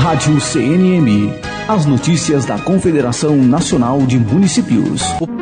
Rádio CNM. As notícias da Confederação Nacional de Municípios.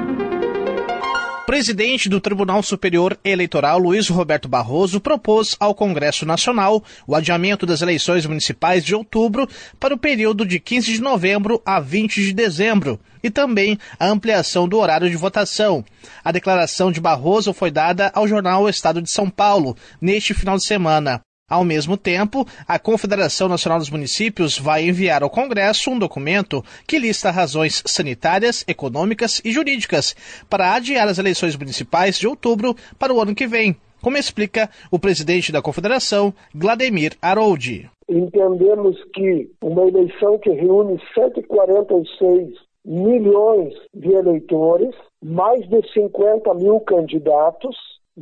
O presidente do Tribunal Superior Eleitoral, Luiz Roberto Barroso, propôs ao Congresso Nacional o adiamento das eleições municipais de outubro para o período de 15 de novembro a 20 de dezembro e também a ampliação do horário de votação. A declaração de Barroso foi dada ao jornal O Estado de São Paulo neste final de semana. Ao mesmo tempo, a Confederação Nacional dos Municípios vai enviar ao Congresso um documento que lista razões sanitárias, econômicas e jurídicas para adiar as eleições municipais de outubro para o ano que vem, como explica o presidente da Confederação, Glademir Haroldi. Entendemos que uma eleição que reúne 146 milhões de eleitores, mais de 50 mil candidatos,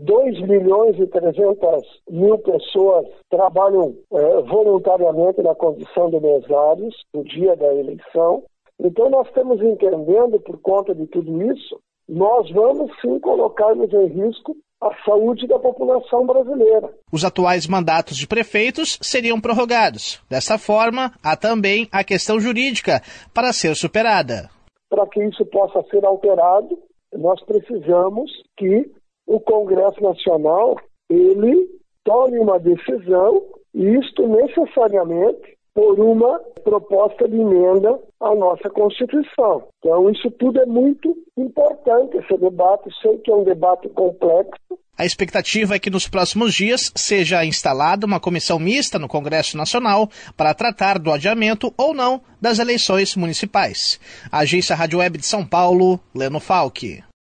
2.300.000 pessoas trabalham voluntariamente na condição de mesários no dia da eleição. Então nós estamos entendendo, por conta de tudo isso, nós vamos sim colocarmos em risco a saúde da população brasileira. Os atuais mandatos de prefeitos seriam prorrogados. Dessa forma, há também a questão jurídica para ser superada. Para que isso possa ser alterado, nós precisamos que o Congresso Nacional, ele tome uma decisão, e isto necessariamente por uma proposta de emenda à nossa Constituição. Então, isso tudo é muito importante, esse debate. Sei que é um debate complexo. A expectativa é que nos próximos dias seja instalada uma comissão mista no Congresso Nacional para tratar do adiamento ou não das eleições municipais. A Agência Rádio Web de São Paulo, Leno Falck.